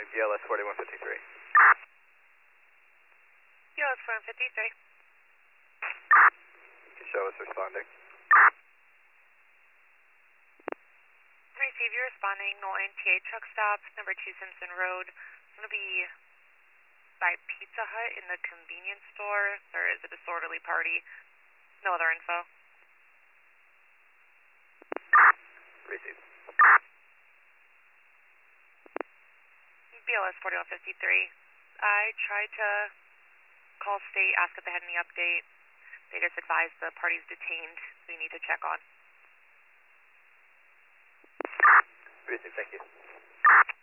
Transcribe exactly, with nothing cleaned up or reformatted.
responding, B L S forty-one fifty-three. B L S forty-one fifty-three. Show us responding. Receive you responding, Norton T A truck stop, number two Simpson Road. It's going to be by Pizza Hut in the convenience store. There is a disorderly party. No other info. Receive. B L S forty-one fifty-three. I tried to call state, ask if they had any update. They just advised the party's detained, so you need to check on. Receive, thank you.